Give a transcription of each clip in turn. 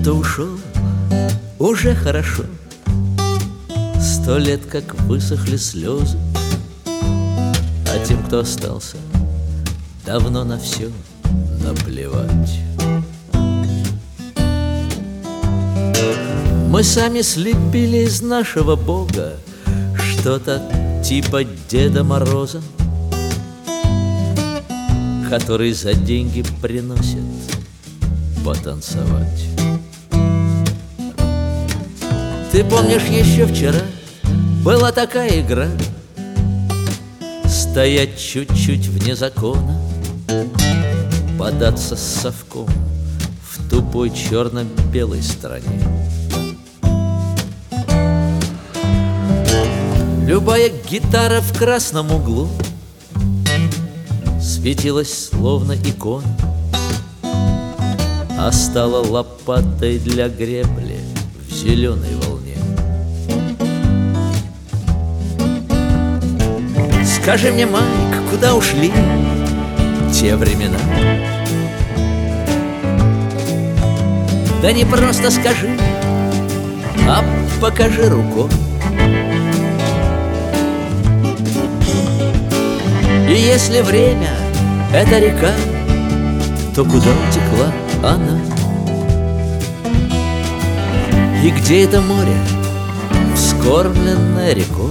кто ушел, уже хорошо. 100 лет, как высохли слезы, а тем, кто остался, давно на все наплевать. Мы сами слепили из нашего Бога что-то типа Деда Мороза, который за деньги приносит потанцевать. Ты помнишь, еще вчера была такая игра — стоять чуть-чуть вне закона, податься с совком в тупой черно-белой стране. Любая гитара в красном углу светилась словно икона, а стала лопатой для гребли в зеленой волне. Скажи мне, Майк, куда ушли те времена? Да не просто скажи, а покажи рукой. И если время — это река, то куда утекла она? И где это море, вскормленное рекой?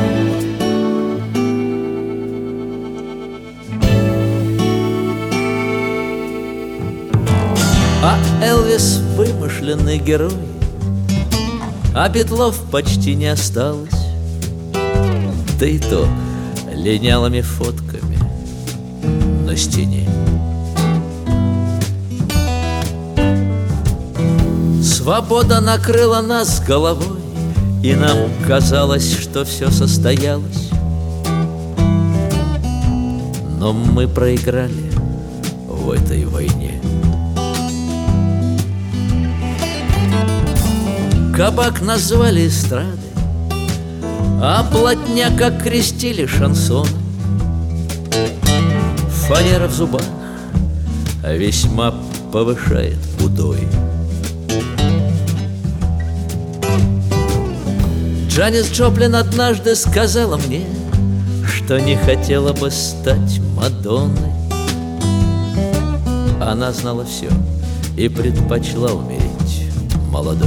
А Элвис — вымышленный герой, а Битлов почти не осталось, да и то линялыми фотками на стене. Свобода накрыла нас головой, и нам казалось, что все состоялось. Но мы проиграли в этой войне. Кабак назвали эстрадой, а плотняк окрестили шансон. Фанера в зубах весьма повышает удой. Джанис Джоплин однажды сказала мне, что не хотела бы стать Мадонной. Она знала все и предпочла умереть молодой.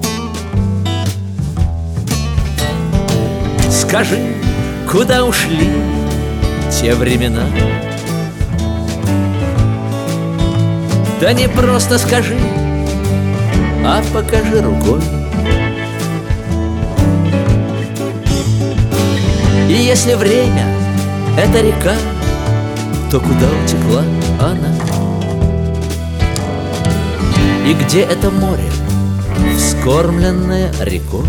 Скажи, куда ушли те времена? Да не просто скажи, а покажи рукой. И если время — это река, то куда утекла она? И где это море, вскормленное рекой?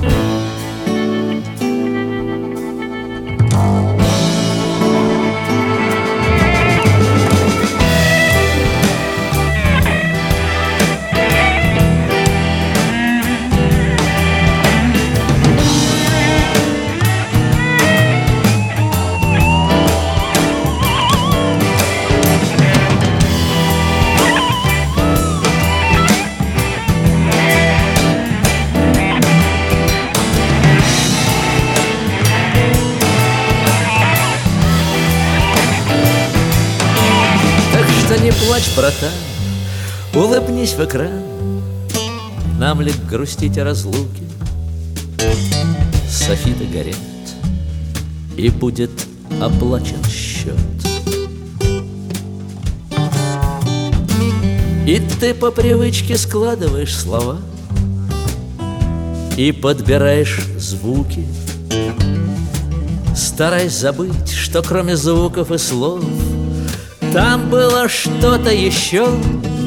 Не плачь, братан, улыбнись в экран. Нам ли грустить о разлуке? Софиты горят, и будет оплачен счет. И ты по привычке складываешь слова и подбираешь звуки, стараясь забыть, что кроме звуков и слов там было что-то еще,